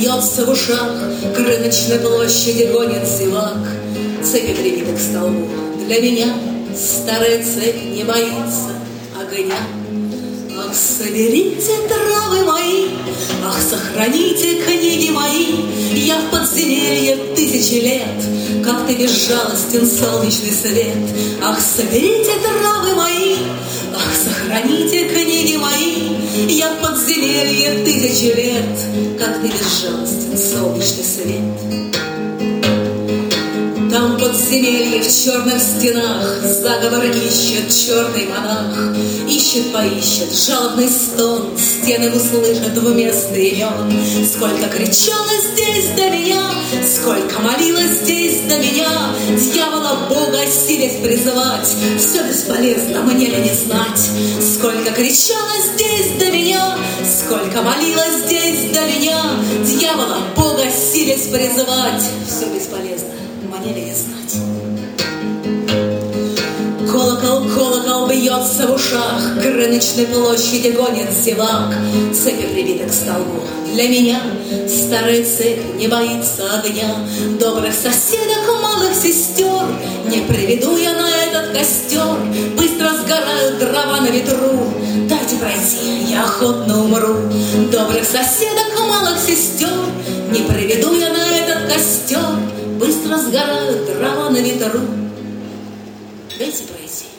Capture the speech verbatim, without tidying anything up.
бьется в ушах, к рыночной площади гонит зевак. Цепи прибиты к столбу. Для меня старая цепь не боится огня. Ах, соберите травы мои, ах, сохраните книги мои. Я в подземелье тысячи лет, как ты безжалостен, солнечный свет. Ах, соберите травы мои, ах, сохраните книги мои. Я в подземелье тысячи лет, как ты безжалостен, солнечный свет. Там в подземелье в черных стенах заговор ищет черный монах. Ищет, поищет, жалобный стон, стены услышат вместо имен. Сколько кричала здесь до меня, сколько молилась здесь до меня, дьявола Бога силясь призывать, все бесполезно, мне ли не знать. Сколько кричала здесь до меня, сколько молилась здесь до меня, дьявола Бога силясь призывать, все бесполезно, мне ли не знать. Колокол, колокол бьется в ушах, к рыночной площади гонит зевак. Цепи прибиты к столбу. Для меня старая цепь не боится огня. Добрых соседок, малых сестер не приведу я на этот костер. Быстро сгорают дрова на ветру. Дайте пройти, я охотно умру. Добрых соседок, малых сестер не приведу я на этот костер. Быстро сгорают дрова на ветру. Дайте пройти.